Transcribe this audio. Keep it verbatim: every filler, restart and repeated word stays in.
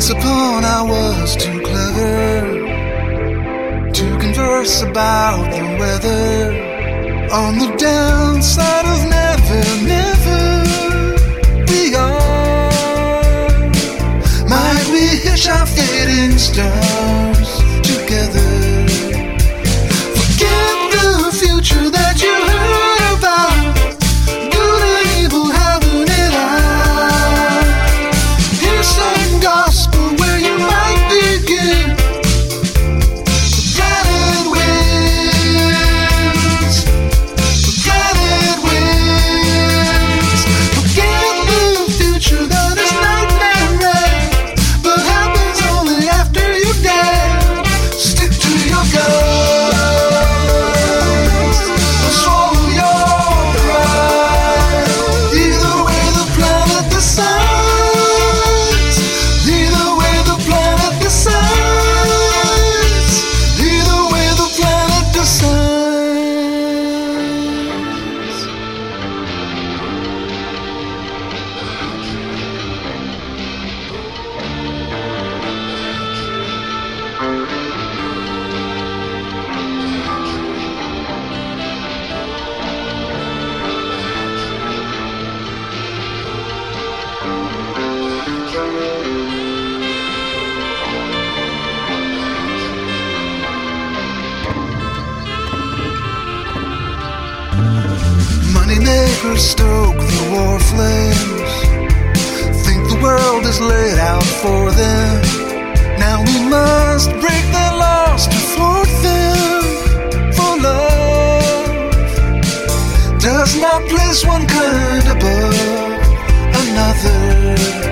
Once upon I was too clever to converse about the weather. On the downside of never, never, we are. Might we hitch our fading stars together? Forget the future that you heard about. Good and evil having it out. Here's some gospel where you might begin. The planet wins. The planet wins. Forget the future that is nightmare, but happens only after you die. Stick to your guns. Swallow your pride. Either way the planet decides. Either way the planet decides. Either way the planet decides. Moneymakers stoke the war flames, think the world is laid out for them. Now we must break their laws to thwart them. For love does not place one kind above another.